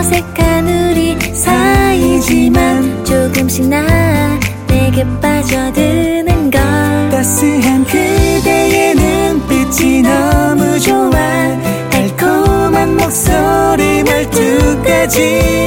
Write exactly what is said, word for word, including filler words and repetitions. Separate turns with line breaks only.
어색한 우리 사이지만 조금씩 나 내게 빠져드는 걸
따스한 그대의 눈빛이 너무 좋아 달콤한 목소리 말투까지